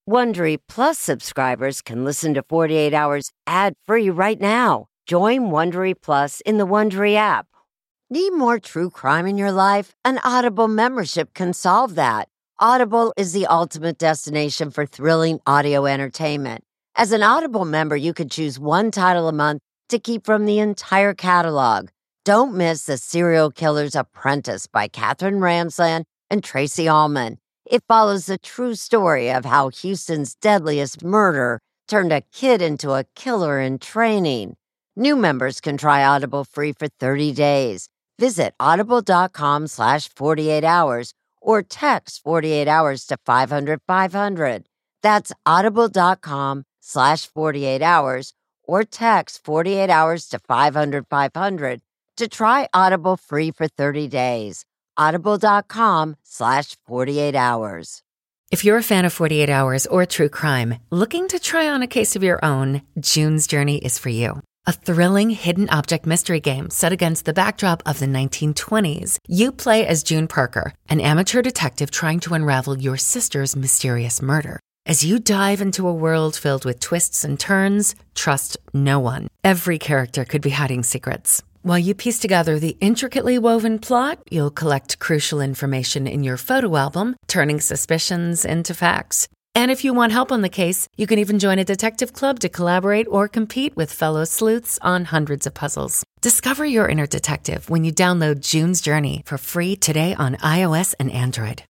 Wondery Plus subscribers can listen to 48 Hours ad-free right now. Join Wondery Plus in the Wondery app. Need more true crime in your life? An Audible membership can solve that. Audible is the ultimate destination for thrilling audio entertainment. As an Audible member, you could choose one title a month to keep from the entire catalog. Don't miss The Serial Killer's Apprentice by Katherine Ramsland and Tracy Ullman. It follows the true story of how Houston's deadliest murder turned a kid into a killer in training. New members can try Audible free for 30 days. Visit audible.com/48 hours or text 48 hours to 500-500. That's audible.com/48 hours or text 48 hours to 500-500 to try Audible free for 30 days. Audible.com/48 hours. If you're a fan of 48 Hours or true crime, looking to try on a case of your own, June's Journey is for you. A thrilling hidden object mystery game set against the backdrop of the 1920s. You play as June Parker, an amateur detective trying to unravel your sister's mysterious murder. As you dive into a world filled with twists and turns, trust no one. Every character could be hiding secrets. While you piece together the intricately woven plot, you'll collect crucial information in your photo album, turning suspicions into facts. And if you want help on the case, you can even join a detective club to collaborate or compete with fellow sleuths on hundreds of puzzles. Discover your inner detective when you download June's Journey for free today on iOS and Android.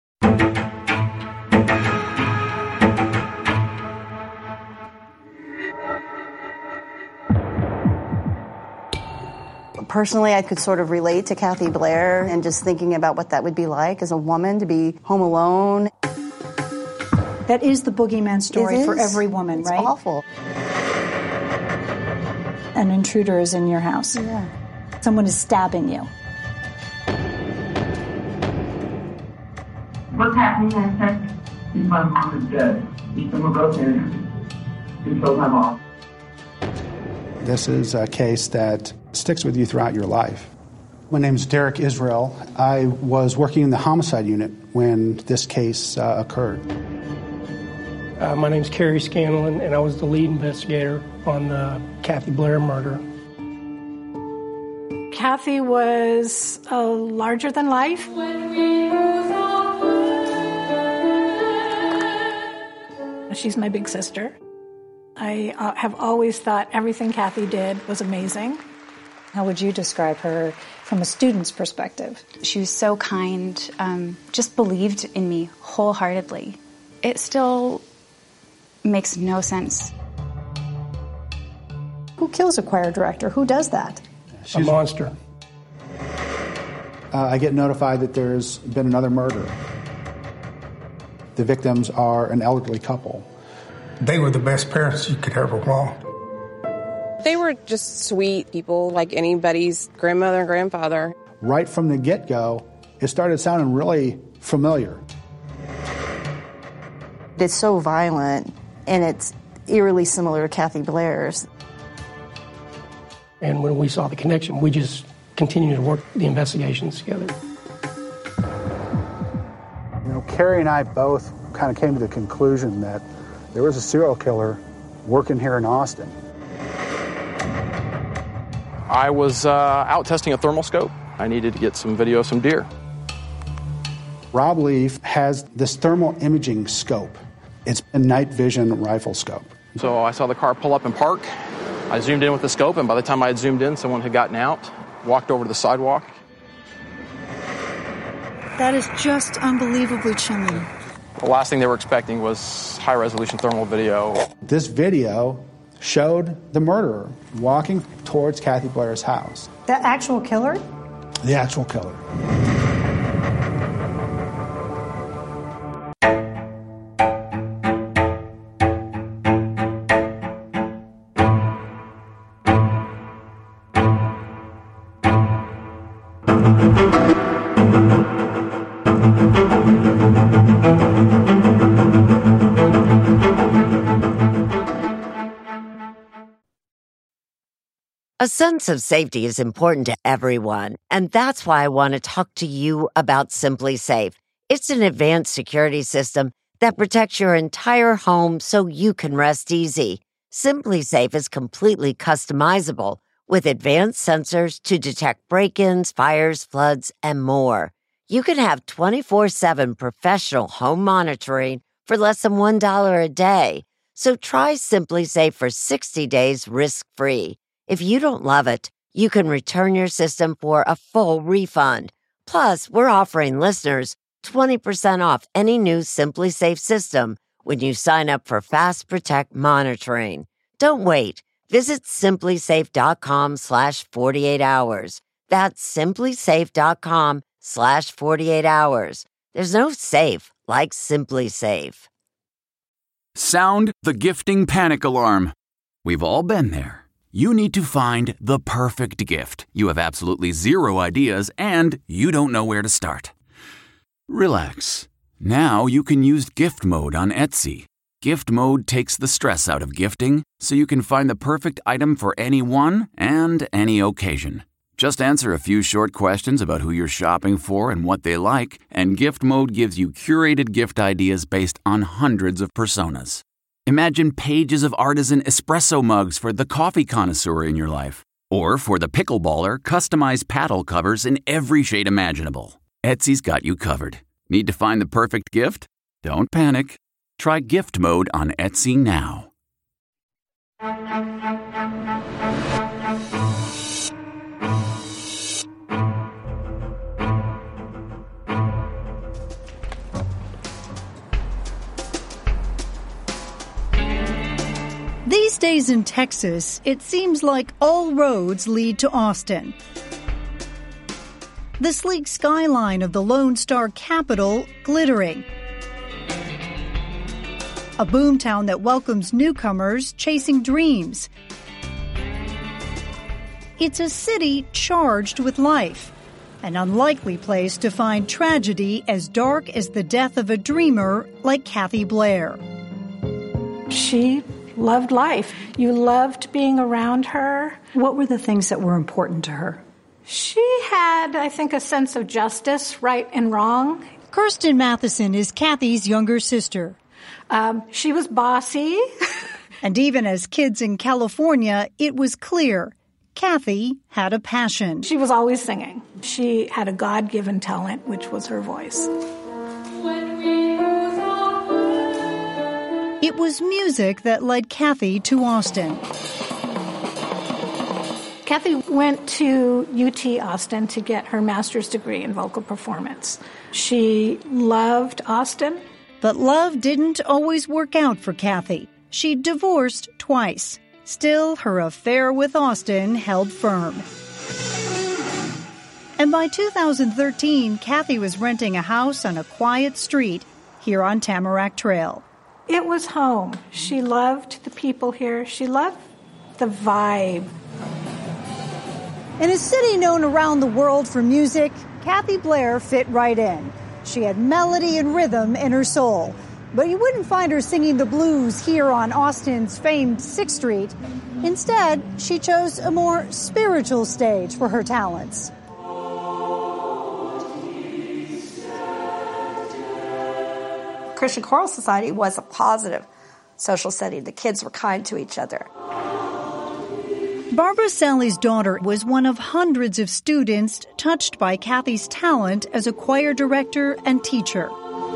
Personally, I could sort of relate to Kathy Blair and just thinking about what that would be like as a woman to be home alone. That is the boogeyman story for every woman, right? It's awful. An intruder is in your house. Yeah. Someone is stabbing you. What's happening in Texas? My mom is dead. Someone broke in and killed my mom. This is a case that sticks with you throughout your life. My name is Derek Israel. I was working in the homicide unit when this case occurred. My name's Kerry Scanlon, and I was the lead investigator on the Kathy Blair murder. Kathy was a larger than life. She's my big sister. I have always thought everything Kathy did was amazing. How would you describe her from a student's perspective? She was so kind, just believed in me wholeheartedly. It still makes no sense. Who kills a choir director? Who does that? A monster. I get notified that there's been another murder. The victims are an elderly couple. They were the best parents you could ever want. They were just sweet people, like anybody's grandmother and grandfather. Right from the get-go, it started sounding really familiar. It's so violent, and it's eerily similar to Kathy Blair's. And when we saw the connection, we just continued to work the investigations together. You know, Kerry and I both kind of came to the conclusion that there was a serial killer working here in Austin. I was out testing a thermal scope. I needed to get some video of some deer. Rob Leaf has this thermal imaging scope. It's a night vision rifle scope. So I saw the car pull up and park. I zoomed in with the scope, and by the time I had zoomed in, someone had gotten out, walked over to the sidewalk. That is just unbelievably chilling. The last thing they were expecting was high-resolution thermal video. This video showed the murderer walking towards Kathy Blair's house. The actual killer? The actual killer. A sense of safety is important to everyone, and that's why I want to talk to you about Simply Safe. It's an advanced security system that protects your entire home so you can rest easy. SimpliSafe is completely customizable with advanced sensors to detect break-ins, fires, floods, and more. You can have 24/7 professional home monitoring for less than $1 a day. So try SimpliSafe for 60 days risk-free. If you don't love it, you can return your system for a full refund. Plus, we're offering listeners 20% off any new SimpliSafe system when you sign up for Fast Protect monitoring. Don't wait. Visit SimpliSafe.com/48 hours. That's SimpliSafe.com/48 hours. There's no safe like SimpliSafe. Sound the gifting panic alarm. We've all been there. You need to find the perfect gift. You have absolutely zero ideas and you don't know where to start. Relax. Now you can use gift mode on Etsy. Gift mode takes the stress out of gifting so you can find the perfect item for anyone and any occasion. Just answer a few short questions about who you're shopping for and what they like, and gift mode gives you curated gift ideas based on hundreds of personas. Imagine pages of artisan espresso mugs for the coffee connoisseur in your life. Or for the pickleballer, customized paddle covers in every shade imaginable. Etsy's got you covered. Need to find the perfect gift? Don't panic. Try gift mode on Etsy now. These days in Texas, it seems like all roads lead to Austin. The sleek skyline of the Lone Star capital glittering. A boomtown that welcomes newcomers chasing dreams. It's a city charged with life, an unlikely place to find tragedy as dark as the death of a dreamer like Kathy Blair. She loved life. You loved being around her. What were the things that were important to her? She had, I think, a sense of justice, right and wrong. Kirsten Matheson is Kathy's younger sister. She was bossy. And even as kids in California, it was clear Kathy had a passion. She was always singing. She had a God-given talent, which was her voice. It was music that led Kathy to Austin. Kathy went to UT Austin to get her master's degree in vocal performance. She loved Austin. But love didn't always work out for Kathy. She divorced twice. Still, her affair with Austin held firm. And by 2013, Kathy was renting a house on a quiet street here on Tamarack Trail. It was home. She loved the people here. She loved the vibe. In a city known around the world for music, Kathy Blair fit right in. She had melody and rhythm in her soul. But you wouldn't find her singing the blues here on Austin's famed 6th Street. Instead, she chose a more spiritual stage for her talents. Christian Choral Society was a positive social setting. The kids were kind to each other. Barbara Sally's daughter was one of hundreds of students touched by Kathy's talent as a choir director and teacher.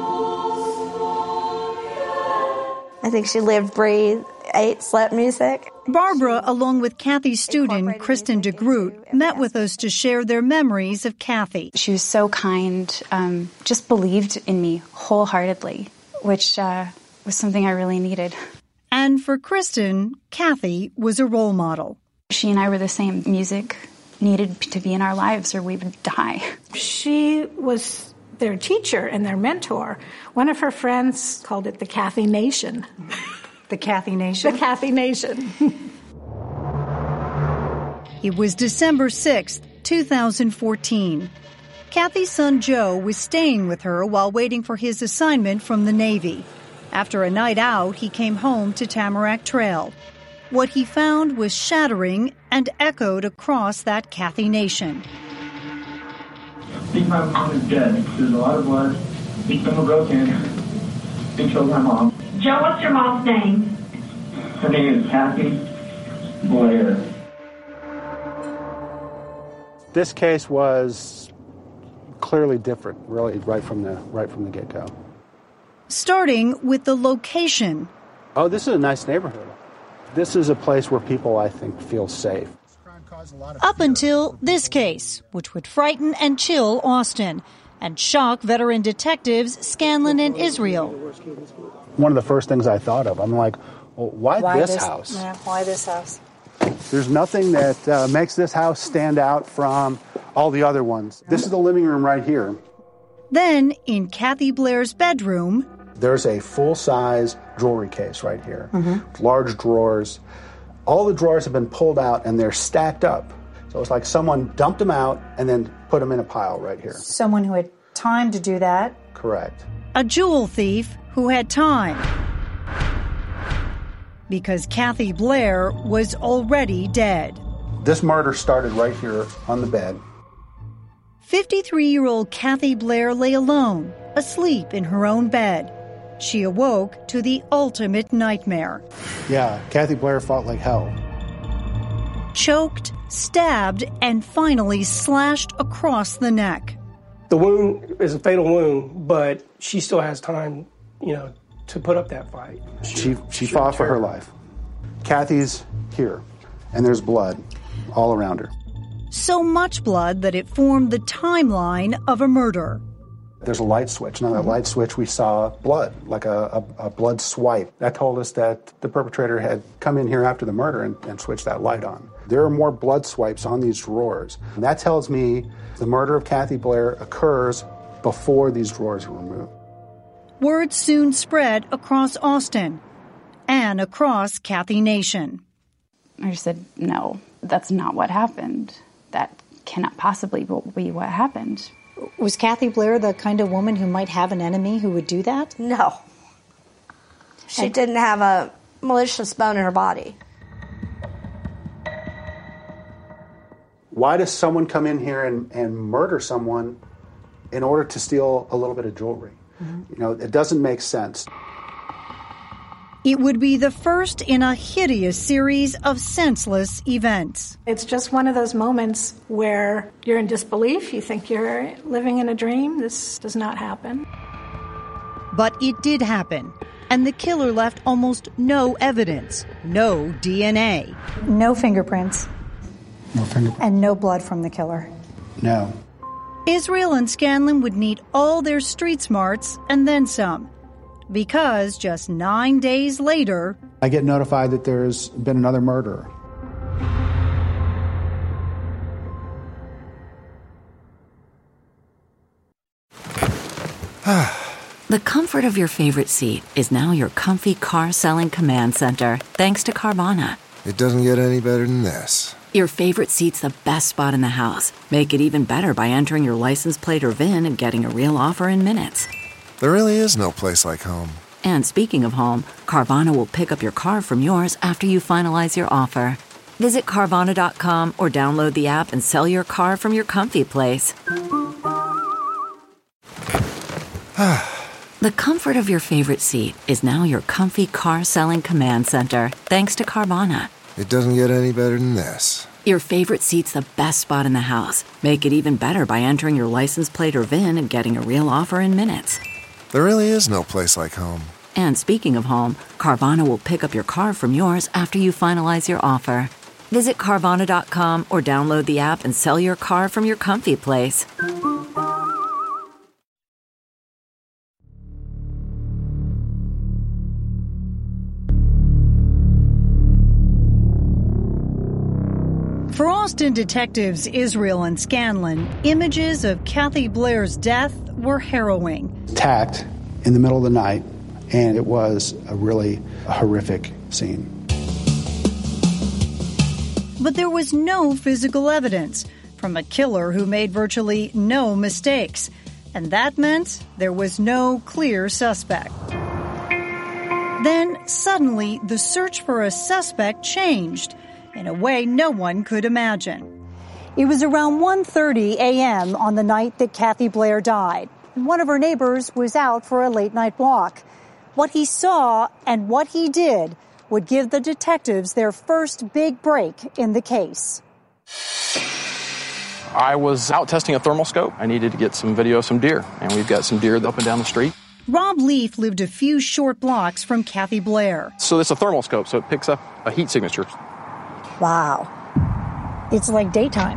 I think she lived, breathed, ate, slept music. Barbara, along with Kathy's student, Kristen DeGroot, met with us to share their memories of Kathy. She was so kind, just believed in me wholeheartedly, which was something I really needed. And for Kristen, Kathy was a role model. She and I were the same. Music needed to be in our lives or we would die. She was their teacher and their mentor. One of her friends called it the Kathy Nation. The Kathy Nation? The Kathy Nation. It was December 6th, 2014. Kathy's son Joe was staying with her while waiting for his assignment from the Navy. After a night out, he came home to Tamarack Trail. What he found was shattering and echoed across that Kathy Nation. I think my mom is dead. There's a lot of blood. I think some are broken. He killed my mom. Joe, what's your mom's name? Her name is Kathy Blair. This case was clearly different, really, right from the get-go. Starting with the location. Oh, this is a nice neighborhood. This is a place where people, I think, feel safe. Up until this case, which would frighten and chill Austin and shock veteran detectives Scanlon and Israel. One of the first things I thought of, I'm like, well, why this house? Yeah, why this house? There's nothing that makes this house stand out from all the other ones. This is the living room right here. Then, in Kathy Blair's bedroom, there's a full-size jewelry case right here. Large drawers. All the drawers have been pulled out and they're stacked up. So it's like someone dumped them out and then put them in a pile right here. Someone who had time to do that. Correct. A jewel thief who had time. Because Kathy Blair was already dead. This murder started right here on the bed. 53-year-old Kathy Blair lay alone, asleep in her own bed. She awoke to the ultimate nightmare. Yeah, Kathy Blair fought like hell. Choked, stabbed, and finally slashed across the neck. The wound is a fatal wound, but she still has time, to put up that fight. She fought for her life. Kathy's here, and there's blood all around her. So much blood that it formed the timeline of a murder. There's a light switch, and on that light switch we saw blood, like a blood swipe. That told us that the perpetrator had come in here after the murder and switched that light on. There are more blood swipes on these drawers. And that tells me the murder of Kathy Blair occurs before these drawers were removed. Word soon spread across Austin and across Kathy Nation. I just said, no, that's not what happened. That cannot possibly be what happened. Was Kathy Blair the kind of woman who might have an enemy who would do that? No. She didn't have a malicious bone in her body. Why does someone come in here and murder someone in order to steal a little bit of jewelry? It doesn't make sense. It would be the first in a hideous series of senseless events. It's just one of those moments where you're in disbelief. You think you're living in a dream. This does not happen. But it did happen. And the killer left almost no evidence. No DNA. No fingerprints. No fingerprints. And no blood from the killer. No. Israel and Scanlon would need all their street smarts and then some. Because just 9 days later, I get notified that there's been another murderer. The comfort of your favorite seat is now your comfy car selling command center, thanks to Carvana. It doesn't get any better than this. Your favorite seat's the best spot in the house. Make it even better by entering your license plate or VIN and getting a real offer in minutes. There really is no place like home. And speaking of home, Carvana will pick up your car from yours after you finalize your offer. Visit Carvana.com or download the app and sell your car from your comfy place. The comfort of your favorite seat is now your comfy car selling command center, thanks to Carvana. It doesn't get any better than this. Your favorite seat's the best spot in the house. Make it even better by entering your license plate or VIN and getting a real offer in minutes. There really is no place like home. And speaking of home, Carvana will pick up your car from yours after you finalize your offer. Visit Carvana.com or download the app and sell your car from your comfy place. For Austin detectives Israel and Scanlon, images of Kathy Blair's death were harrowing. Attacked in the middle of the night, and it was a really horrific scene. But there was no physical evidence from a killer who made virtually no mistakes, and that meant there was no clear suspect. Then, suddenly, the search for a suspect changed in a way no one could imagine. It was around 1:30 a.m. on the night that Kathy Blair died. One of her neighbors was out for a late-night walk. What he saw and what he did would give the detectives their first big break in the case. I was out testing a thermal scope. I needed to get some video of some deer, and we've got some deer up and down the street. Rob Leaf lived a few short blocks from Kathy Blair. So it's a thermal scope, so it picks up a heat signature. Wow. It's like daytime.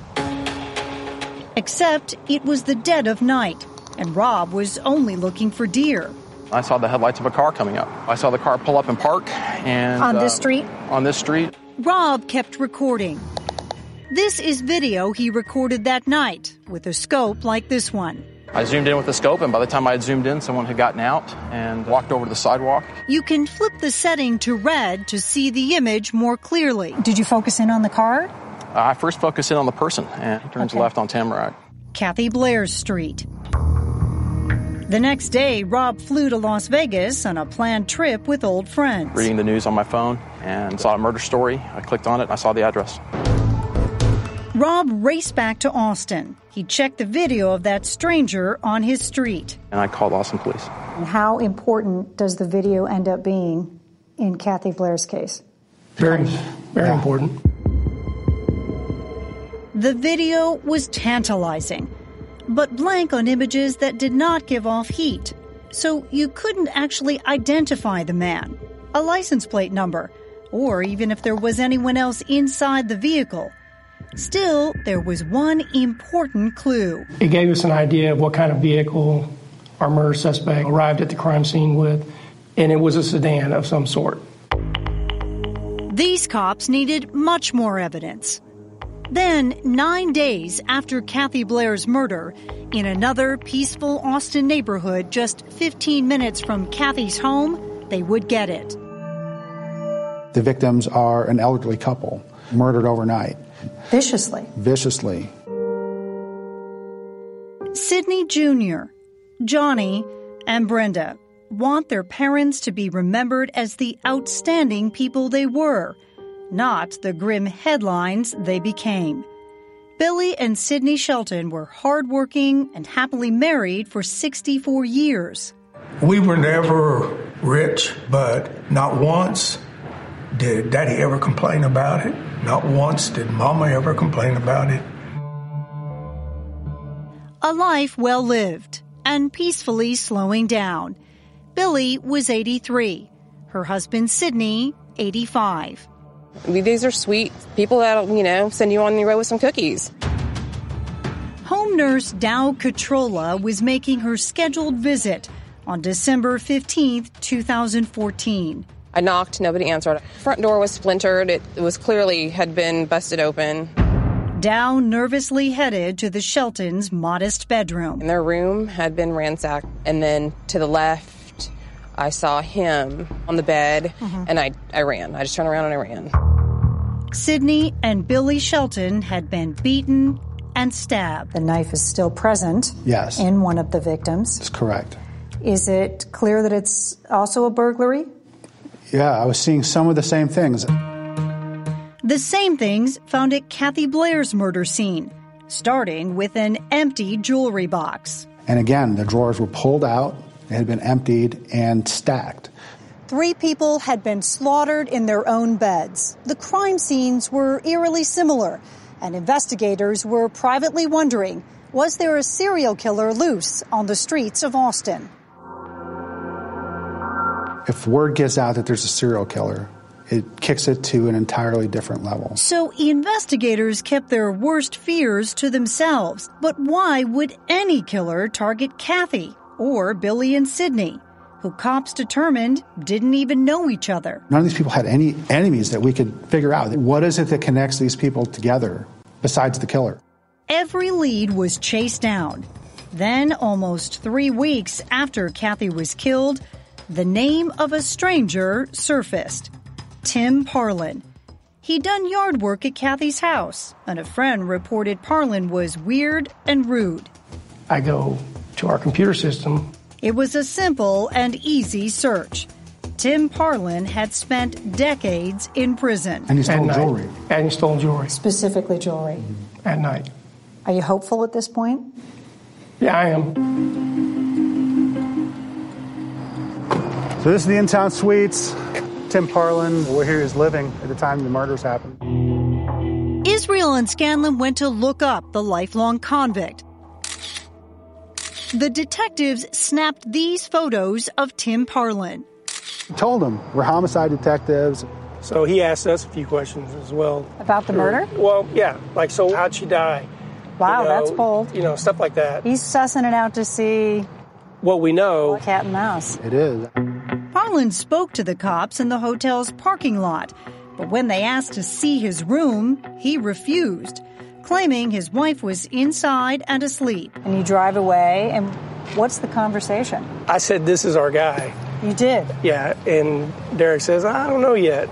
Except it was the dead of night, and Rob was only looking for deer. I saw the headlights of a car coming up. I saw the car pull up and park. And on this street? On this street. Rob kept recording. This is video he recorded that night with a scope like this one. I zoomed in with the scope, and by the time I had zoomed in, someone had gotten out and walked over to the sidewalk. You can flip the setting to red to see the image more clearly. Did you focus in on the car? I first focused in on the person, and he turns left on Tamarack. Kathy Blair's street. The next day, Rob flew to Las Vegas on a planned trip with old friends. Reading the news on my phone and saw a murder story. I clicked on it and I saw the address. Rob raced back to Austin. He checked the video of that stranger on his street. And I called Austin police. And how important does the video end up being in Kathy Blair's case? Very important. The video was tantalizing, but blank on images that did not give off heat. So you couldn't actually identify the man, a license plate number, or even if there was anyone else inside the vehicle. Still, there was one important clue. It gave us an idea of what kind of vehicle our murder suspect arrived at the crime scene with, and it was a sedan of some sort. These cops needed much more evidence. Then, 9 days after Kathy Blair's murder, in another peaceful Austin neighborhood just 15 minutes from Kathy's home, they would get it. The victims are an elderly couple, murdered overnight. Viciously. Viciously. Sidney Jr., Johnny, and Brenda want their parents to be remembered as the outstanding people they were, not the grim headlines they became. Billy and Sidney Shelton were hardworking and happily married for 64 years. We were never rich, but not once did Daddy ever complain about it. Not once did Mama ever complain about it. A life well lived and peacefully slowing down. Billy was 83. Her husband, Sidney, 85. These are sweet people that'll, send you on your way with some cookies. Home nurse Dow Catrola was making her scheduled visit on December 15th, 2014. I knocked, nobody answered. Front door was splintered. It was clearly had been busted open. Dow nervously headed to the Sheltons' modest bedroom. And their room had been ransacked. And then to the left, I saw him on the bed, and I ran. I just turned around and I ran. Sidney and Billy Shelton had been beaten and stabbed. The knife is still present. Yes. In one of the victims. That's correct. Is it clear that it's also a burglary? Yeah, I was seeing some of the same things. The same things found at Kathy Blair's murder scene, starting with an empty jewelry box. And again, the drawers were pulled out, they had been emptied and stacked. 3 people had been slaughtered in their own beds. The crime scenes were eerily similar, and investigators were privately wondering, was there a serial killer loose on the streets of Austin? If word gets out that there's a serial killer, it kicks it to an entirely different level. So investigators kept their worst fears to themselves. But why would any killer target Kathy or Billy and Sidney, who cops determined didn't even know each other? None of these people had any enemies that we could figure out. What is it that connects these people together besides the killer? Every lead was chased down. Then, almost 3 weeks after Kathy was killed, the name of a stranger surfaced. Tim Parlin. He'd done yard work at Kathy's house, and a friend reported Parlin was weird and rude. I go to our computer system. It was a simple and easy search. Tim Parlin had spent decades in prison. And he stole jewelry. And he stole jewelry. Specifically jewelry. At night. Are you hopeful at this point? Yeah, I am. So this is the In-Town Suites. Tim Parlin, where he was living at the time the murders happened. Israel and Scanlon went to look up the lifelong convict. The detectives snapped these photos of Tim Parlin. I told him, we're homicide detectives. So he asked us a few questions as well. About the murder? Well, yeah. Like, so how'd she die? Wow, that's bold. You know, stuff like that. He's sussing it out to see what we know. Cat and mouse. It is. Parlin spoke to the cops in the hotel's parking lot, but when they asked to see his room, he refused, claiming his wife was inside and asleep. And you drive away, and what's the conversation? I said, this is our guy. You did? Yeah, and Derek says, I don't know yet.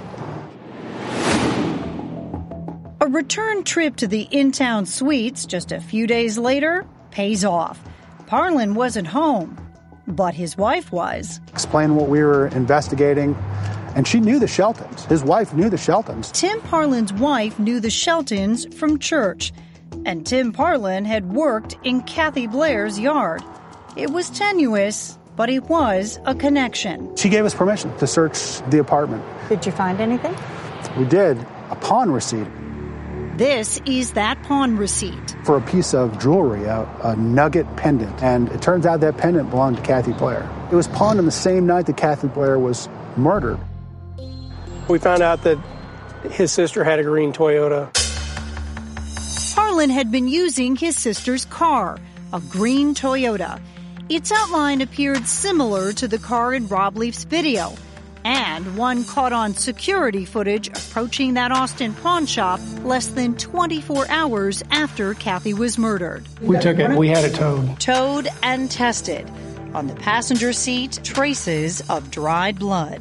A return trip to the In-Town Suites just a few days later pays off. Parlin wasn't home, but his wife was. Explain what we were investigating, and she knew the Sheltons. His wife knew the Sheltons. Tim Parlin's wife knew the Sheltons from church, and Tim Parlin had worked in Kathy Blair's yard. It was tenuous, but it was a connection. She gave us permission to search the apartment. Did you find anything? We did, a pawn receipt. This is that pawn receipt. For a piece of jewelry, a nugget pendant. And it turns out that pendant belonged to Kathy Blair. It was pawned on the same night that Kathy Blair was murdered. We found out that his sister had a green Toyota. Parlin had been using his sister's car, a green Toyota. Its outline appeared similar to the car in Rob Leaf's video, and one caught on security footage approaching that Austin pawn shop less than 24 hours after Kathy was murdered. We took it. We had it towed. Towed and tested. On the passenger seat, traces of dried blood.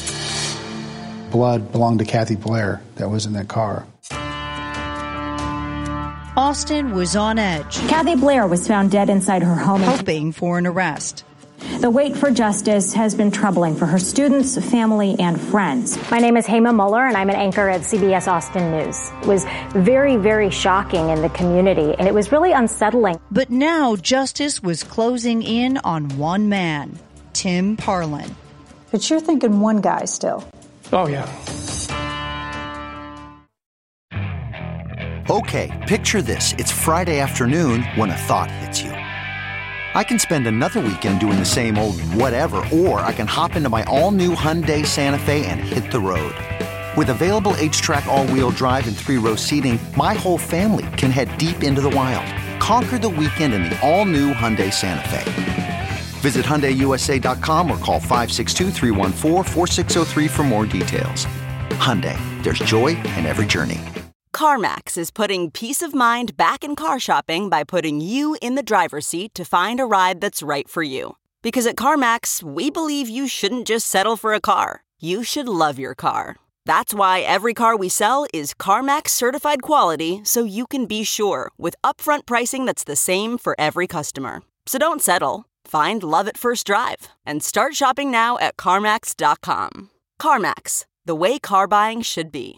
Blood belonged to Kathy Blair that was in that car. Austin was on edge. Kathy Blair was found dead inside her home, hoping for an arrest. The wait for justice has been troubling for her students, family, and friends. My name is Hema Muller, and I'm an anchor at CBS Austin News. It was very, very shocking in the community, and it was really unsettling. But now justice was closing in on one man, Tim Parlin. But you're thinking one guy still. Oh, yeah. Okay, picture this. It's Friday afternoon when a thought hits you. I can spend another weekend doing the same old whatever, or I can hop into my all-new Hyundai Santa Fe and hit the road. With available H-Track all-wheel drive and 3-row seating, my whole family can head deep into the wild. Conquer the weekend in the all-new Hyundai Santa Fe. Visit HyundaiUSA.com or call 562-314-4603 for more details. Hyundai, there's joy in every journey. CarMax is putting peace of mind back in car shopping by putting you in the driver's seat to find a ride that's right for you. Because at CarMax, we believe you shouldn't just settle for a car. You should love your car. That's why every car we sell is CarMax certified quality, so you can be sure with upfront pricing that's the same for every customer. So don't settle. Find love at first drive and start shopping now at CarMax.com. CarMax, the way car buying should be.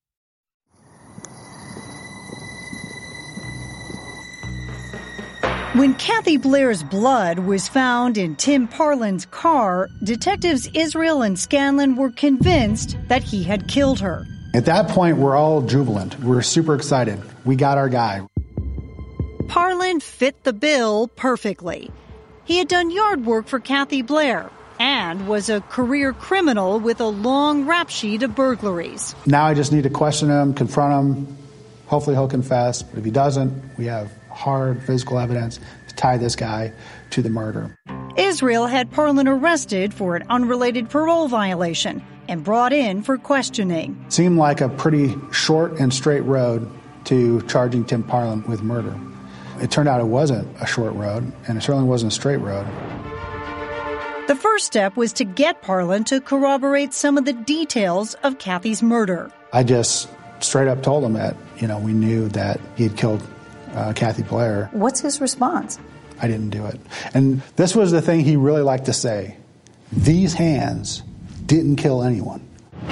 When Kathy Blair's blood was found in Tim Parlin's car, detectives Israel and Scanlon were convinced that he had killed her. At that point, we're all jubilant. We're super excited. We got our guy. Parlin fit the bill perfectly. He had done yard work for Kathy Blair and was a career criminal with a long rap sheet of burglaries. Now I just need to question him, confront him. Hopefully he'll confess. But if he doesn't, we have hard physical evidence to tie this guy to the murder. Israel had Parlin arrested for an unrelated parole violation and brought in for questioning. Seemed like a pretty short and straight road to charging Tim Parlin with murder. It turned out it wasn't a short road, and it certainly wasn't a straight road. The first step was to get Parlin to corroborate some of the details of Kathy's murder. I just straight up told him that, we knew that he had killed Kathy Blair. What's his response? I didn't do it. And this was the thing he really liked to say. These hands didn't kill anyone.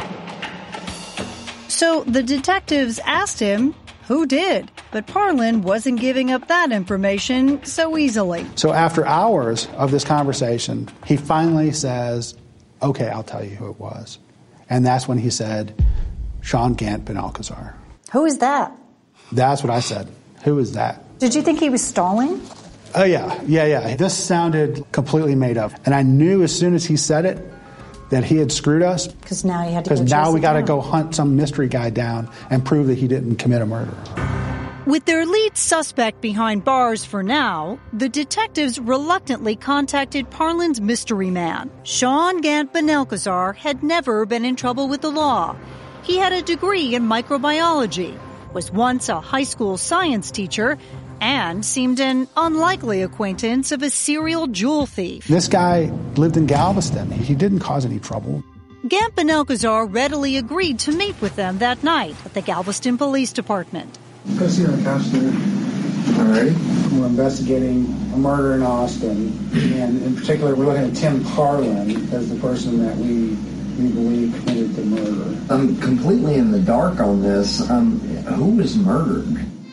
So the detectives asked him who did, but Parlin wasn't giving up that information so easily. So after hours of this conversation, he finally says, okay, I'll tell you who it was. And that's when he said, Sean Gant Benalcazar. Who is that? That's what I said. Who is that? Did you think he was stalling? Oh, yeah. This sounded completely made up. And I knew as soon as he said it that he had screwed us. Because now you had to Because now we got to go hunt some mystery guy down and prove that he didn't commit a murder. With their lead suspect behind bars for now, the detectives reluctantly contacted Parlin's mystery man. Sean Gant Benalcazar had never been in trouble with the law. He had a degree in microbiology, was once a high school science teacher, and seemed an unlikely acquaintance of a serial jewel thief. This guy lived in Galveston. He didn't cause any trouble. Gant Benalcazar readily agreed to meet with them that night at the Galveston Police Department. Go see the counselor. All right. We're investigating a murder in Austin, and in particular, we're looking at Tim Parlin as the person that we believe committed the murder. I'm completely in the dark on this. Who was murdered?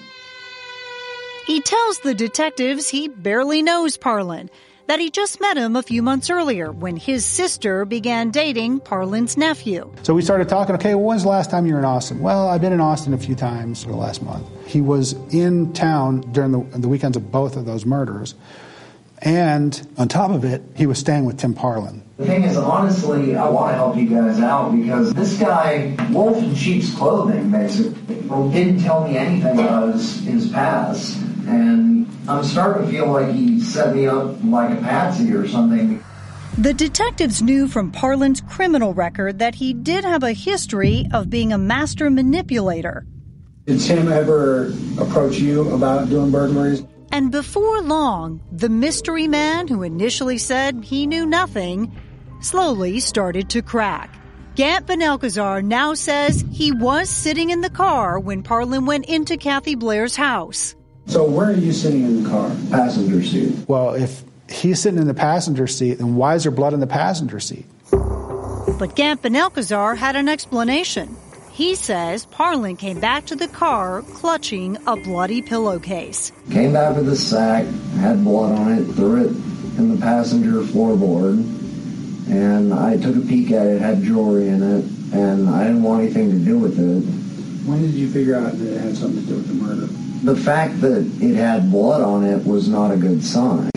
He tells the detectives he barely knows Parlin, that he just met him a few months earlier when his sister began dating Parlin's nephew. So we started talking, okay, well, when's the last time you were in Austin? Well, I've been in Austin a few times for the last month. He was in town during the weekends of both of those murders. And on top of it, he was staying with Tim Parlin. The thing is, honestly, I want to help you guys out because this guy, wolf in sheep's clothing, basically, didn't tell me anything about his past. And I'm starting to feel like he set me up like a patsy or something. The detectives knew from Parlin's criminal record that he did have a history of being a master manipulator. Did Tim ever approach you about doing burglaries? And before long, the mystery man who initially said he knew nothing slowly started to crack. Gant Benalcazar now says he was sitting in the car when Parlin went into Kathy Blair's house. So where are you sitting in the car? Passenger seat. Well, if he's sitting in the passenger seat, then why is there blood in the passenger seat? But Gant Benalcazar had an explanation. He says Parlin came back to the car clutching a bloody pillowcase. Came back with a sack, had blood on it, threw it in the passenger floorboard, and I took a peek at it, had jewelry in it, and I didn't want anything to do with it. When did you figure out that it had something to do with the murder? The fact that it had blood on it was not a good sign.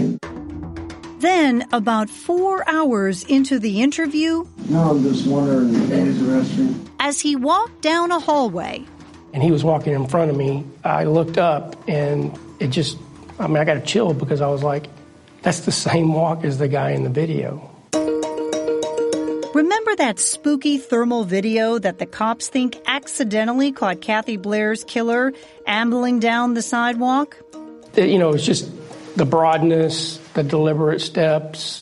Then, about 4 hours into the interview, No, I'm just wondering, use the restroom. As he walked down a hallway, and he was walking in front of me, I looked up and I got a chill because I was like, that's the same walk as the guy in the video. remember that spooky thermal video that the cops think accidentally caught Kathy Blair's killer ambling down the sidewalk? It's just the broadness, the deliberate steps.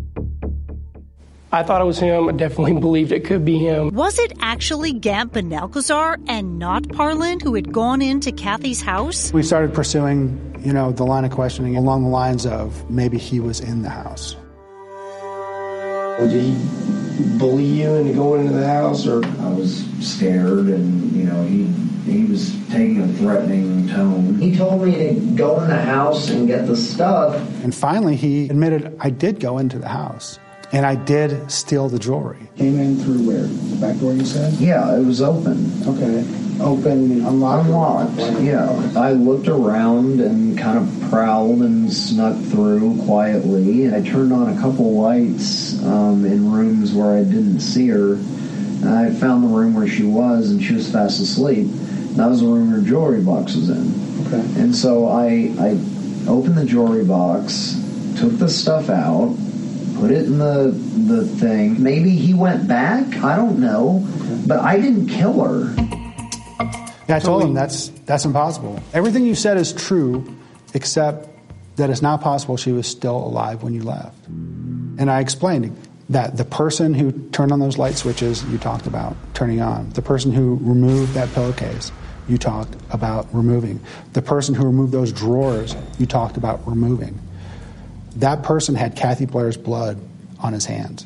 I thought it was him. I definitely believed it could be him. Was it actually Gant Benalcazar and not Parlin who had gone into Kathy's house? We started pursuing, the line of questioning along the lines of maybe he was in the house. Did he bully you into going into the house, or? I was scared, and, he was taking a threatening tone. He told me to go in the house and get the stuff. And finally, he admitted, I did go into the house. And I did steal the jewelry. Came in through where? The back door, you said? Yeah, it was open. Okay. Open, unlocked? Unlocked, yeah. I looked around and kind of prowled and snuck through quietly. I turned on a couple lights in rooms where I didn't see her. I found the room where she was, and she was fast asleep. That was the room her jewelry box was in. Okay. And so I opened the jewelry box, took the stuff out, put it in the thing. Maybe he went back. I don't know. But I didn't kill her. Yeah, I told him that's impossible. Everything you said is true, except that it's not possible she was still alive when you left. And I explained that the person who turned on those light switches you talked about turning on, the person who removed that pillowcase you talked about removing, the person who removed those drawers you talked about removing, that person had Kathy Blair's blood on his hands.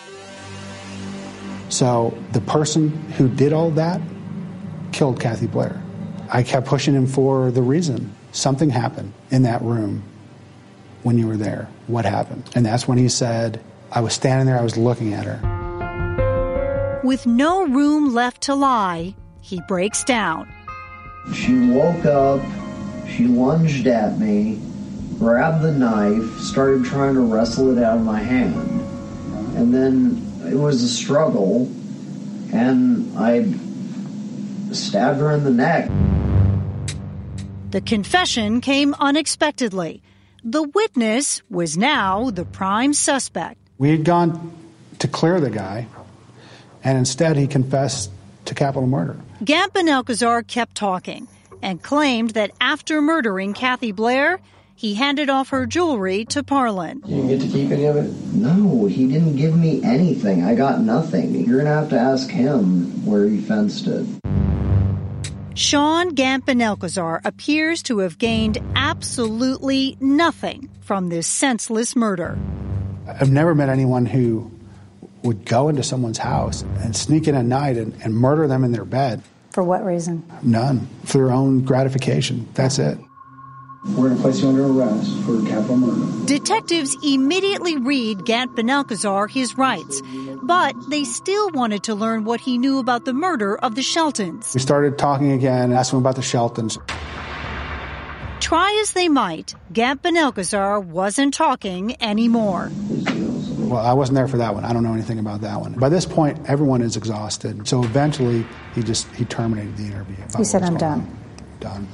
So the person who did all that killed Kathy Blair. I kept pushing him for the reason. Something happened in that room when you were there. What happened? And that's when he said, I was standing there, I was looking at her. With no room left to lie, he breaks down. She woke up, she lunged at me, grabbed the knife, started trying to wrestle it out of my hand. And then it was a struggle, and I stabbed her in the neck. The confession came unexpectedly. The witness was now the prime suspect. We had gone to clear the guy, and instead he confessed to capital murder. Gant Ben-Alcazar kept talking and claimed that after murdering Kathy Blair, he handed off her jewelry to Parlin. You didn't get to keep any of it? No, he didn't give me anything. I got nothing. You're going to have to ask him where he fenced it. Sean Gant Ben-Alcazar appears to have gained absolutely nothing from this senseless murder. I've never met anyone who would go into someone's house and sneak in at night and murder them in their bed. For what reason? None. For their own gratification. That's it. We're going to place you under arrest for capital murder. Detectives immediately read Gant Ben-Alcazar his rights, but they still wanted to learn what he knew about the murder of the Sheltons. We started talking again, asked him about the Sheltons. Try as they might, Gant Ben-Alcazar wasn't talking anymore. Well, I wasn't there for that one. I don't know anything about that one. By this point, everyone is exhausted. So eventually, he terminated the interview. He said, I'm done. Done.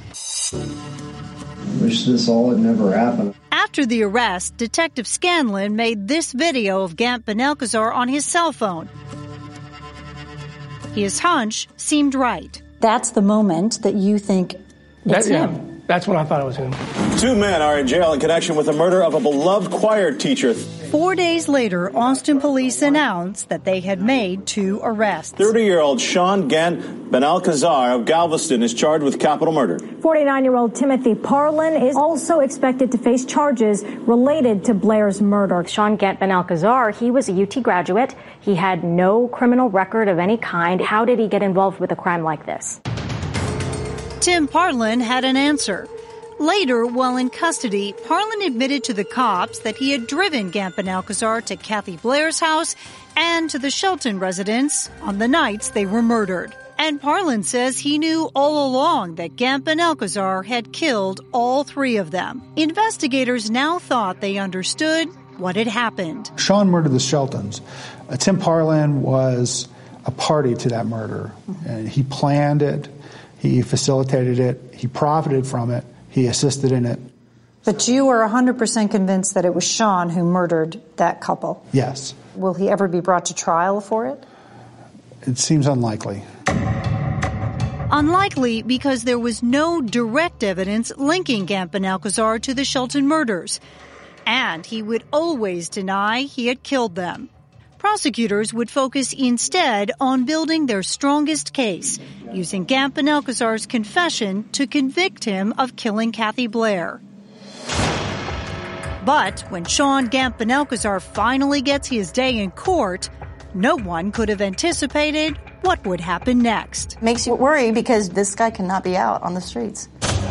Wish this all had never happened. After the arrest, Detective Scanlon made this video of Gant Ben-Alcazar on his cell phone. His hunch seemed right. That's the moment that you think it's him. Yeah, that's when I thought it was him. 2 men are in jail in connection with the murder of a beloved choir teacher. 4 days later, Austin police announced that they had made 2 arrests. 30-year-old Sean Gant Ben-Alcazar of Galveston is charged with capital murder. 49-year-old Timothy Parlin is also expected to face charges related to Blair's murder. Sean Gant Ben-Alcazar, he was a UT graduate. He had no criminal record of any kind. How did he get involved with a crime like this? Tim Parlin had an answer. Later, while in custody, Parlin admitted to the cops that he had driven Gant Ben-Alcazar to Kathy Blair's house and to the Shelton residence on the nights they were murdered. And Parlin says he knew all along that Gant Ben-Alcazar had killed all 3 of them. Investigators now thought they understood what had happened. Sean murdered the Sheltons. Tim Parlin was a party to that murder. And he planned it. He facilitated it. He profited from it. He assisted in it. But you are 100% convinced that it was Sean who murdered that couple? Yes. Will he ever be brought to trial for it? It seems unlikely. Unlikely because there was no direct evidence linking Gant Ben-Alcazar to the Shelton murders. And he would always deny he had killed them. Prosecutors would focus instead on building their strongest case, using Gant Ben-Alcazar's confession to convict him of killing Kathy Blair. But when Sean Gant Ben-Alcazar finally gets his day in court, no one could have anticipated what would happen next. Makes you worry because this guy cannot be out on the streets.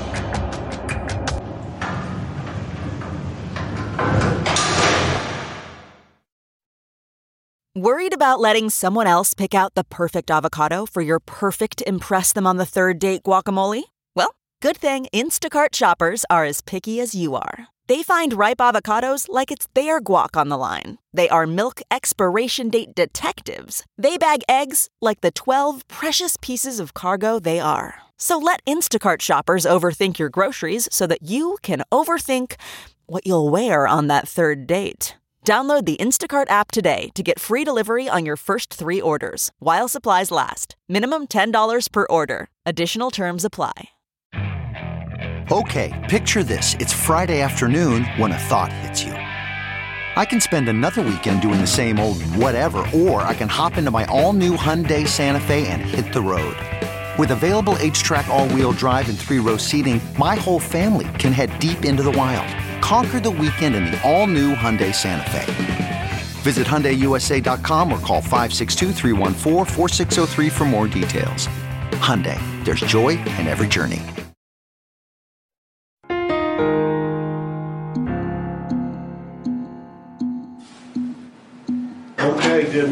Worried about letting someone else pick out the perfect avocado for your perfect impress-them-on-the-third-date guacamole? Well, good thing Instacart shoppers are as picky as you are. They find ripe avocados like it's their guac on the line. They are milk expiration date detectives. They bag eggs like the 12 precious pieces of cargo they are. So let Instacart shoppers overthink your groceries so that you can overthink what you'll wear on that third date. Download the Instacart app today to get free delivery on your first 3 orders, while supplies last. Minimum $10 per order. Additional terms apply. Okay, picture this. It's Friday afternoon when a thought hits you. I can spend another weekend doing the same old whatever, or I can hop into my all-new Hyundai Santa Fe and hit the road. With available H-Track all-wheel drive and 3-row seating, my whole family can head deep into the wild. Conquer the weekend in the all-new Hyundai Santa Fe. Visit HyundaiUSA.com or call 562-314-4603 for more details. Hyundai, there's joy in every journey.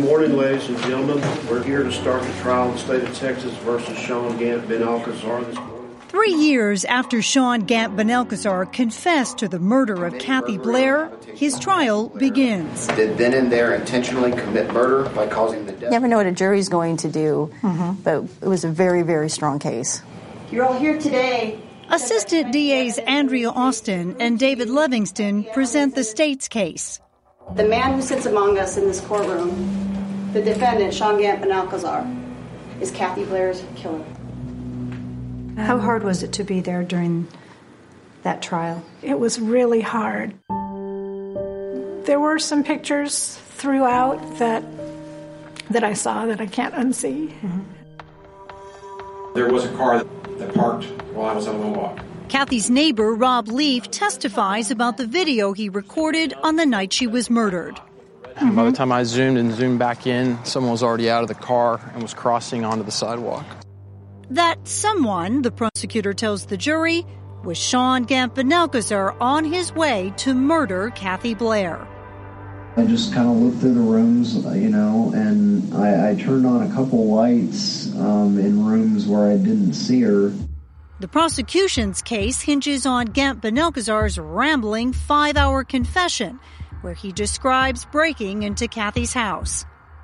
morning, ladies and gentlemen. We're here to start the trial in the state of Texas versus Sean Gant Benalcazar this morning. 3 years after Sean Gant Benalcazar confessed to the murder of Kathy Blair, his trial begins. Did then and there intentionally commit murder by causing the death? You never know what a jury's going to do, but it was a very, very strong case. You're all here today. Assistant DAs Andrea Austin and David Livingston present the state's case. The man who sits among us in this courtroom, the defendant, Sean Gant Benalcazar, is Kathy Blair's killer. How hard was it to be there during that trial? It was really hard. There were some pictures throughout that I saw that I can't unsee. There was a car that parked while I was on my walk. Kathy's neighbor, Rob Leaf, testifies about the video he recorded on the night she was murdered. By the time I zoomed back in, someone was already out of the car and was crossing onto the sidewalk. That someone, the prosecutor tells the jury, was Sean Gant Benalcazar on his way to murder Kathy Blair. I just kind of looked through the rooms, and I turned on a couple lights in rooms where I didn't see her. The prosecution's case hinges on Gant Benalcazar's rambling 5-hour confession, where he describes breaking into Kathy's house.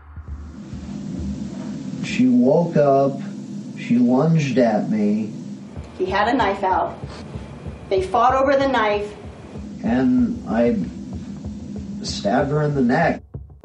She woke up, she lunged at me. He had a knife out. They fought over the knife. And I stabbed her in the neck.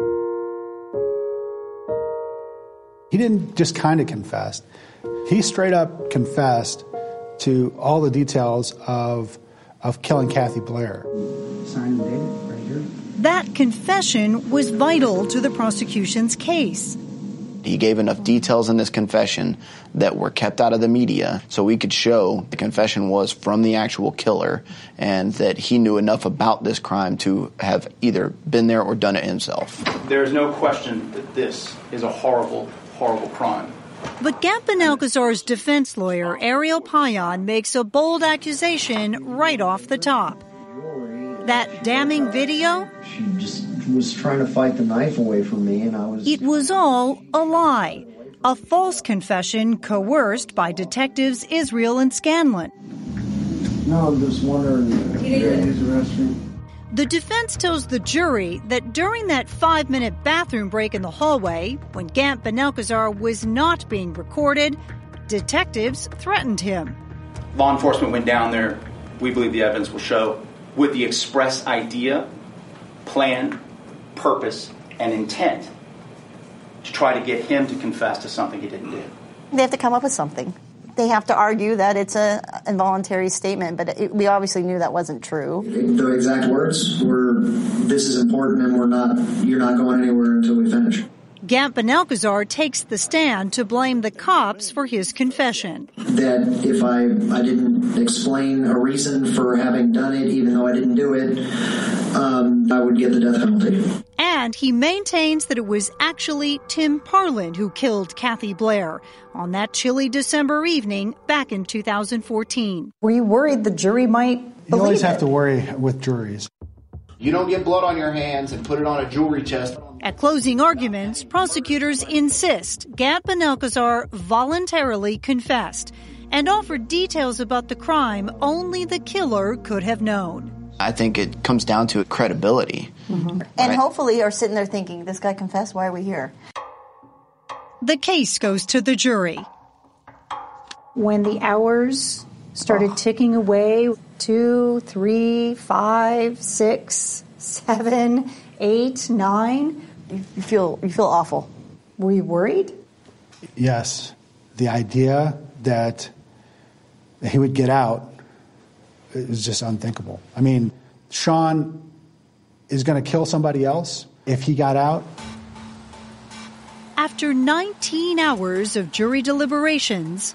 He didn't just kind of confess. He straight up confessed to all the details of killing Kathy Blair. Signed and dated right here. That confession was vital to the prosecution's case. He gave enough details in this confession that were kept out of the media so we could show the confession was from the actual killer and that he knew enough about this crime to have either been there or done it himself. There is no question that this is a horrible, horrible crime. But Gant Benalcazar's defense lawyer, Ariel Payan, makes a bold accusation right off the top. That damning video? She just was trying to fight the knife away from me, and I was... It was all a lie. A false confession coerced by detectives Israel and Scanlon. No, I'm just wondering, did I use the restroom? The defense tells the jury that during that 5-minute bathroom break in the hallway, when Gant Benalcazar was not being recorded, detectives threatened him. Law enforcement went down there, we believe the evidence will show, with the express idea, plan, purpose, and intent to try to get him to confess to something he didn't do. They have to come up with something. They have to argue that it's an involuntary statement, but we obviously knew that wasn't true. The exact words were, "This is important and you're not going anywhere until we finish." Gant Benalcazar takes the stand to blame the cops for his confession. That if I didn't explain a reason for having done it, even though I didn't do it, I would get the death penalty. And he maintains that it was actually Tim Parlin who killed Kathy Blair on that chilly December evening back in 2014. Were you worried the jury might believe You always it? have to worry with juries. You don't get blood on your hands and put it on a jewelry chest. At closing arguments, prosecutors insist Gant Benalcazar voluntarily confessed and offered details about the crime only the killer could have known. I think it comes down to credibility. Mm-hmm. And hopefully are sitting there thinking, this guy confessed, why are we here? The case goes to the jury. When the hours started ticking away, 2, 3, 5, 6, 7, 8, 9. You feel awful. Were you worried? Yes. The idea that he would get out is just unthinkable. I mean, Sean is going to kill somebody else if he got out. After 19 hours of jury deliberations,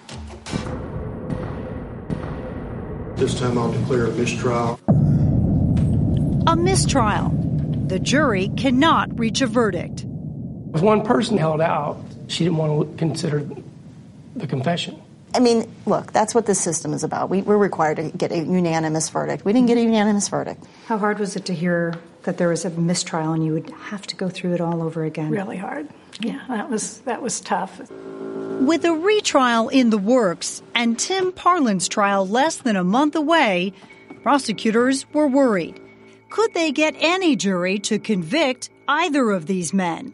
This time I'll declare a mistrial. a mistrial. The jury cannot reach a verdict. If one person held out, she didn't want to consider the confession. I mean, look, that's what this system is about. We're required to get a unanimous verdict. We didn't get a unanimous verdict. How hard was it to hear that there was a mistrial and you would have to go through it all over again. Really hard. Yeah, that was tough. With a retrial in the works and Tim Parlin's trial less than a month away, prosecutors were worried. Could they get any jury to convict either of these men?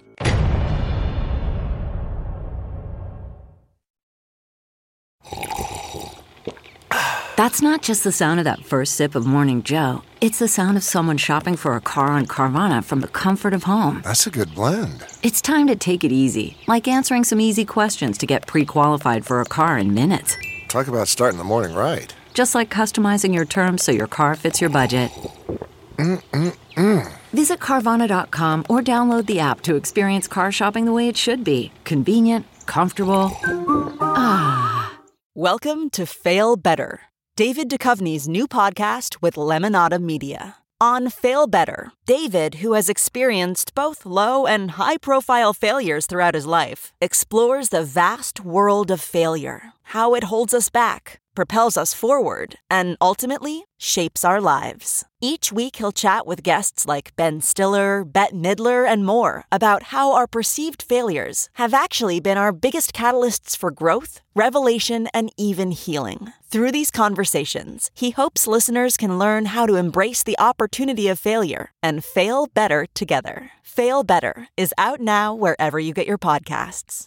That's not just the sound of that first sip of Morning Joe. It's the sound of someone shopping for a car on Carvana from the comfort of home. That's a good blend. It's time to take it easy, like answering some easy questions to get pre-qualified for a car in minutes. Talk about starting the morning right. Just like customizing your terms so your car fits your budget. Visit Carvana.com or download the app to experience car shopping the way it should be. Convenient, comfortable. Welcome to Fail Better, David Duchovny's new podcast with Lemonada Media. On Fail Better, David, who has experienced both low and high-profile failures throughout his life, explores the vast world of failure, how it holds us back, propels us forward, and ultimately shapes our lives. Each week he'll chat with guests like Ben Stiller, Bette Midler, and more about how our perceived failures have actually been our biggest catalysts for growth, revelation, and even healing. Through these conversations, he hopes listeners can learn how to embrace the opportunity of failure and fail better together. Fail Better is out now wherever you get your podcasts.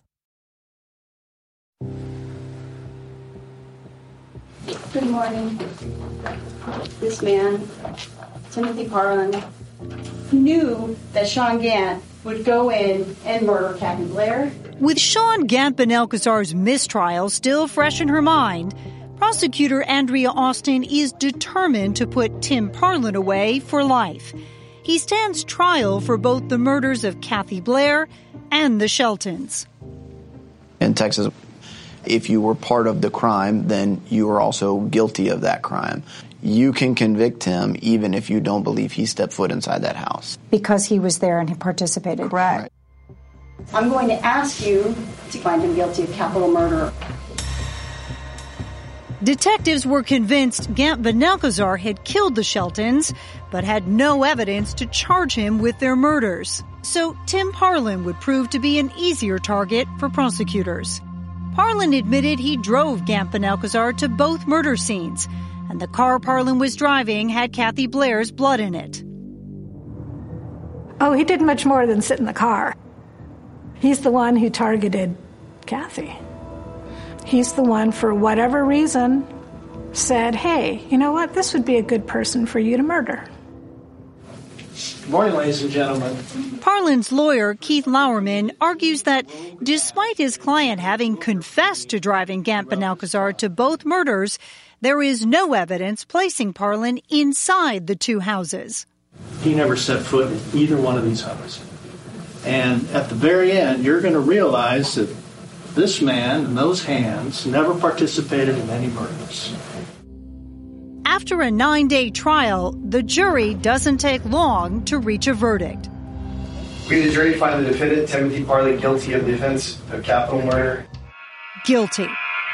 Good morning. This man, Timothy Parlin, knew that Sean Gant would go in and murder Kathy Blair. With Sean Gant Benalcazar's mistrial still fresh in her mind, prosecutor Andrea Austin is determined to put Tim Parlin away for life. He stands trial for both the murders of Kathy Blair and the Sheltons. In Texas, if you were part of the crime, then you are also guilty of that crime. You can convict him even if you don't believe he stepped foot inside that house. Because he was there and he participated. Correct. Right. I'm going to ask you to find him guilty of capital murder. Detectives were convinced Gant Benalcazar had killed the Sheltons, but had no evidence to charge him with their murders. So Tim Parlin would prove to be an easier target for prosecutors. Parlin admitted he drove Gant Benalcazar to both murder scenes, and the car Parlin was driving had Kathy Blair's blood in it. Oh, he did much more than sit in the car. He's the one who targeted Kathy. He's the one, for whatever reason, said, hey, you know what, this would be a good person for you to murder. Good morning, ladies and gentlemen. Parlin's lawyer, Keith Lauerman, argues that despite his client having confessed to driving Gant Benalcazar to both murders, there is no evidence placing Parlin inside the two houses. He never set foot in either one of these houses. And at the very end, you're going to realize that this man and those hands never participated in any murders. After a 9-day trial, the jury doesn't take long to reach a verdict. We, the jury, find the defendant, Timothy Parlin, guilty of the offense of capital murder. Guilty.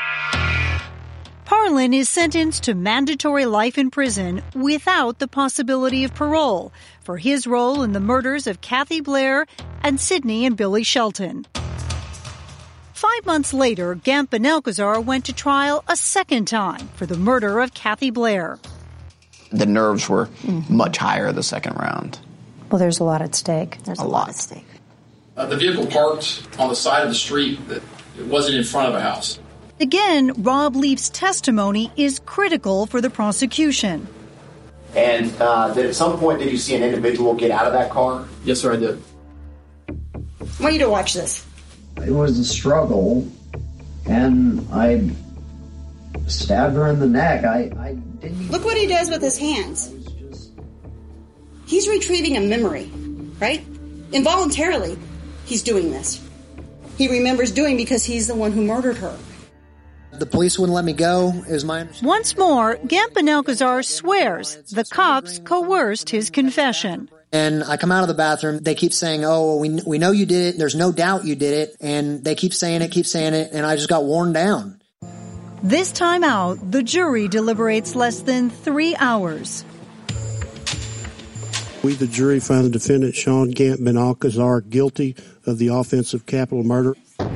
Parlin is sentenced to mandatory life in prison without the possibility of parole for his role in the murders of Kathy Blair and Sidney and Billy Shelton. 5 months later, Gant Benalcazar went to trial a second time for the murder of Kathy Blair. The nerves were much higher the second round. Well, there's a lot at stake. There's a lot at stake. The vehicle parked on the side of the street. It wasn't in front of a house. Again, Rob Leaf's testimony is critical for the prosecution. And that at some point, did you see an individual get out of that car? Yes, sir, I did. I want you to watch this. It was a struggle, and I stabbed her in the neck. I didn't... Look what he does with his hands. He's retrieving a memory, right? Involuntarily, he's doing this. He remembers doing because he's the one who murdered her. The police wouldn't let me go, is my understanding. Once more, Gant Benalcazar swears the cops coerced his confession. And I come out of the bathroom, they keep saying, oh, we know you did it, there's no doubt you did it, and they keep saying it, and I just got worn down. This time out, the jury deliberates less than 3 hours. We, the jury, find the defendant, Sean Gant Ben Alcazar, guilty of the offense of capital murder.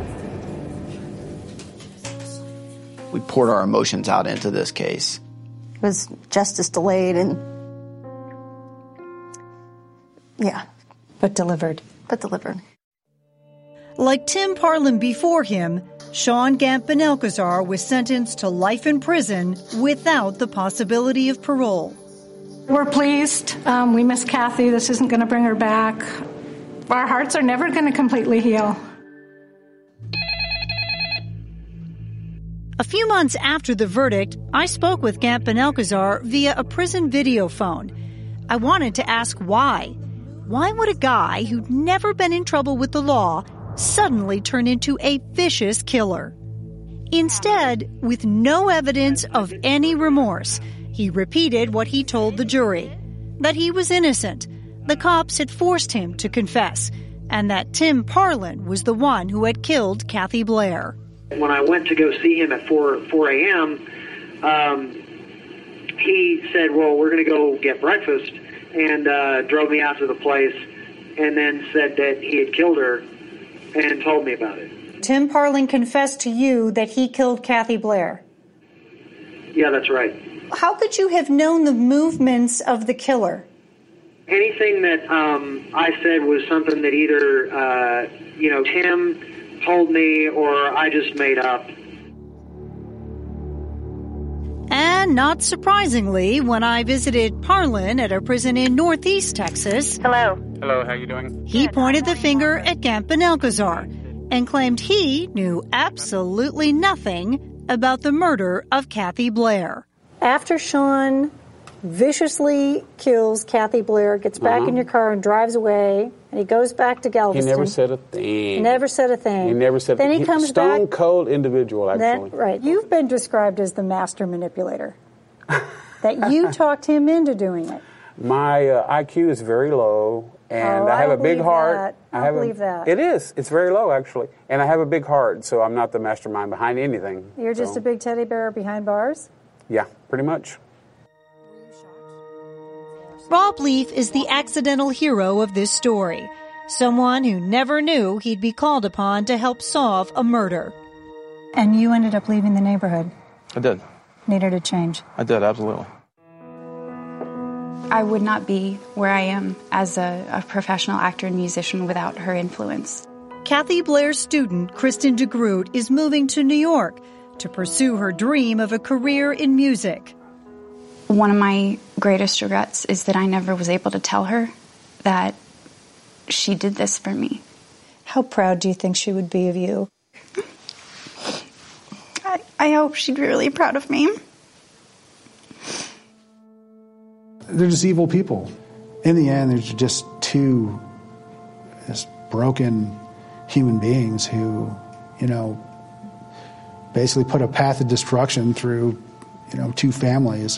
We poured our emotions out into this case. It was justice delayed and, yeah. But delivered. Like Tim Parlin before him, Sean Gant Ben Alcazar was sentenced to life in prison without the possibility of parole. We're pleased. We miss Kathy. This isn't going to bring her back. Our hearts are never going to completely heal. A few months after the verdict, I spoke with Gant Ben Alcazar via a prison video phone. I wanted to ask why. Why would a guy who'd never been in trouble with the law suddenly turn into a vicious killer? Instead, with no evidence of any remorse, he repeated what he told the jury, that he was innocent, the cops had forced him to confess, and that Tim Parlin was the one who had killed Kathy Blair. When I went to go see him at 4 a.m., he said, well, we're going to go get breakfast, and drove me out to the place, and then said that he had killed her and told me about it. Tim Parlin confessed to you that he killed Kathy Blair. Yeah, that's right. How could you have known the movements of the killer? Anything that I said was something that either, Tim told me or I just made up. And not surprisingly, when I visited Parlin at a prison in Northeast Texas... Hello, how you doing? He pointed the finger at Gant Ben Alcazar and claimed he knew absolutely nothing about the murder of Kathy Blair. After Sean viciously kills Kathy Blair, gets back in your car and drives away, and he goes back to Galveston. He never said a thing. Never said a thing. He never said. Then he comes back. Stone cold individual, actually. Right. You've been described as the master manipulator. That you talked him into doing it. My IQ is very low, and I have a big heart. I believe that. It is. It's very low, actually. And I have a big heart, so I'm not the mastermind behind anything. You're just a big teddy bear behind bars? Yeah, pretty much. Rob Leaf is the accidental hero of this story. Someone who never knew he'd be called upon to help solve a murder. And you ended up leaving the neighborhood. I did. Needed a change. I did, absolutely. I would not be where I am as a professional actor and musician without her influence. Kathy Blair's student, Kristen DeGroot, is moving to New York to pursue her dream of a career in music. One of my greatest regrets is that I never was able to tell her that she did this for me. How proud do you think she would be of you? I hope she'd be really proud of me. They're just evil people. In the end, there's just two broken human beings who, basically put a path of destruction through, two families.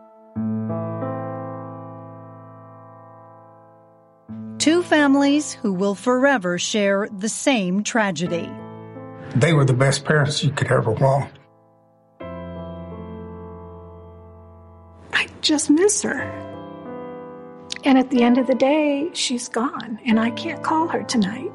Two families who will forever share the same tragedy. They were the best parents you could ever want. I just miss her. And at the end of the day, she's gone, and I can't call her tonight.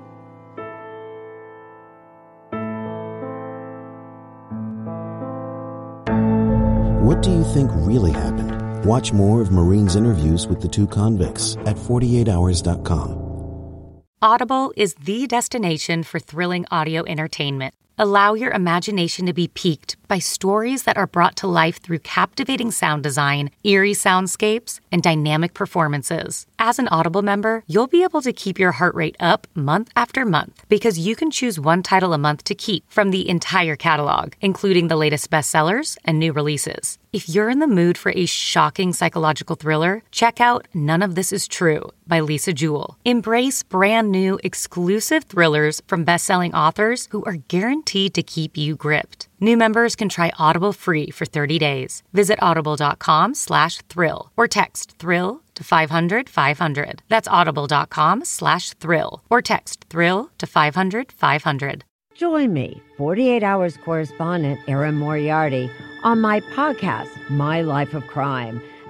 What do you think really happened? Watch more of Maureen's interviews with the two convicts at 48hours.com. Audible is the destination for thrilling audio entertainment. Allow your imagination to be piqued by stories that are brought to life through captivating sound design, eerie soundscapes, and dynamic performances. As an Audible member, you'll be able to keep your heart rate up month after month because you can choose one title a month to keep from the entire catalog, including the latest bestsellers and new releases. If you're in the mood for a shocking psychological thriller, check out None of This Is True by Lisa Jewell. Embrace brand new exclusive thrillers from best-selling authors who are guaranteed to keep you gripped. New members can try Audible free for 30 days. Visit audible.com/thrill or text thrill to 500-500. That's audible.com/thrill or text thrill to 500-500. Join me, 48 Hours correspondent Erin Moriarty, on my podcast, My Life of Crime,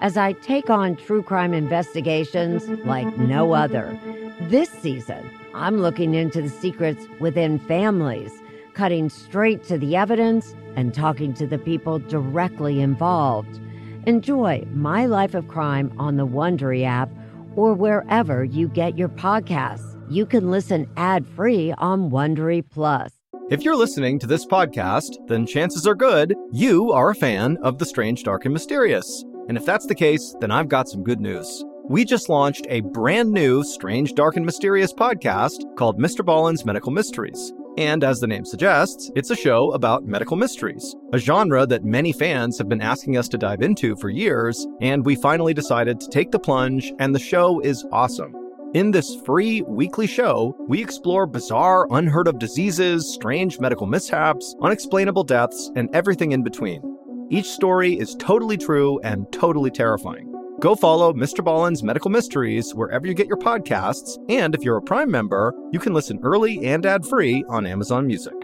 as I take on true crime investigations like no other. This season, I'm looking into the secrets within families, cutting straight to the evidence and talking to the people directly involved. Enjoy My Life of Crime on the Wondery app or wherever you get your podcasts. You can listen ad-free on Wondery Plus. If you're listening to this podcast, then chances are good you are a fan of The Strange, Dark, and Mysterious. And if that's the case, then I've got some good news. We just launched a brand new Strange, Dark, and Mysterious podcast called Mr. Ballen's Medical Mysteries. And as the name suggests, it's a show about medical mysteries, a genre that many fans have been asking us to dive into for years, and we finally decided to take the plunge, and the show is awesome. In this free weekly show, we explore bizarre, unheard of diseases, strange medical mishaps, unexplainable deaths, and everything in between. Each story is totally true and totally terrifying. Go follow Mr. Ballen's Medical Mysteries wherever you get your podcasts, and if you're a Prime member, you can listen early and ad-free on Amazon Music.